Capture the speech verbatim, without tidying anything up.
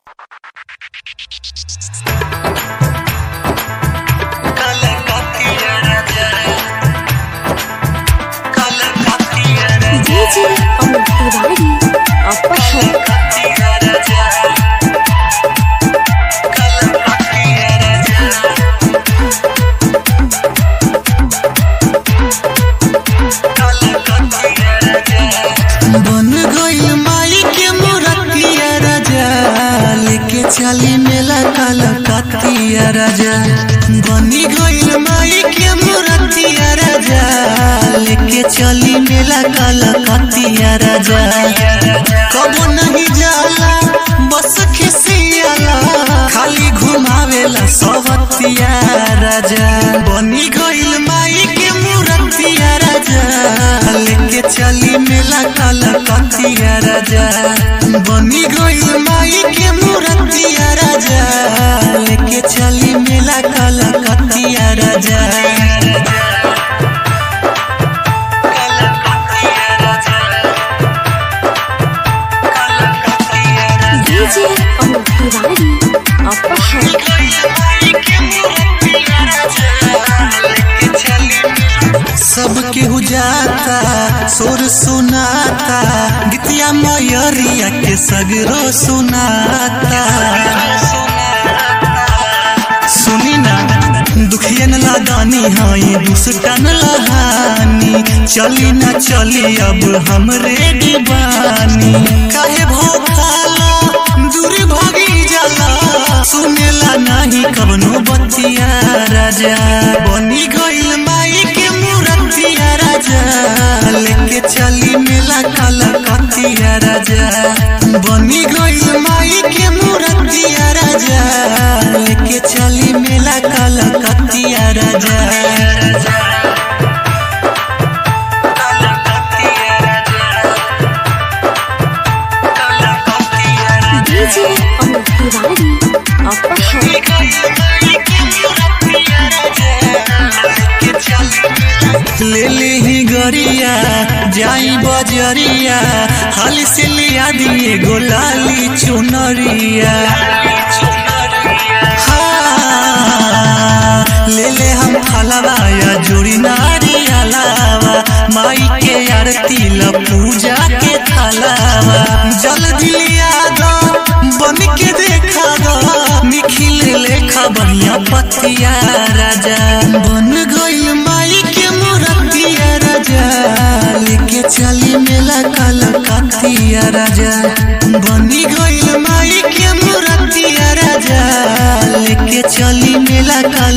DJ Amit Tiwari बन गइल माई के मूर्तिया राजा, लेके चली मेला कलकतिया राजा। बनी गइल माई के मूर्तिया राजा, लेके चली मेला कलकतिया राजा। कबो नहीं जाला बस खिसियाला, खाली घुमावेला सवतिया राजा। बनी गइल माई के मूर्तिया राजा, लेके चली मेला कलकतिया राजा। बनी गइल माई के मूर्तिया राजा, लेके चली मेला कलकतिया राजा। डीजे अमित तिवारी सब केहू जाता सुर सुनाता, गीतिया मयरिया के सगरो सुनाता। सुनी ना दुखिया न लादानी हाई दुष्टन लहानी, चली ना चली अब हमरे दीवानी। काहे भोखाला दूरी भागी जाला, सुनेला नहीं कवनो बतिया राजा। बनी गइल माई के मूर्तिया राजा, लेके चली मेला कलकतिया राजा। बनी गइल माई के मूर्तिया राजा, लेके चली मेला कलकतिया राजा। डीजे अमित तिवारी ले ले ही गरिया जाई बजरिया, हाल से लिया दिए गोलाली चुनरिया। हाँ, ले ले हम फलवाया जोड़ी नारी अलावा, माई के आरती ला पूजा के थलावा। जल्दी लिया दो बन के देखा दो, निखिल लेखा बढ़िया पतिया राजा। बन गइल माई के मूर्तिया राजा, लेके चली मेला कलकतिया राजा। बनी गइल माई के मूर्तिया राजा, लेके चली मेला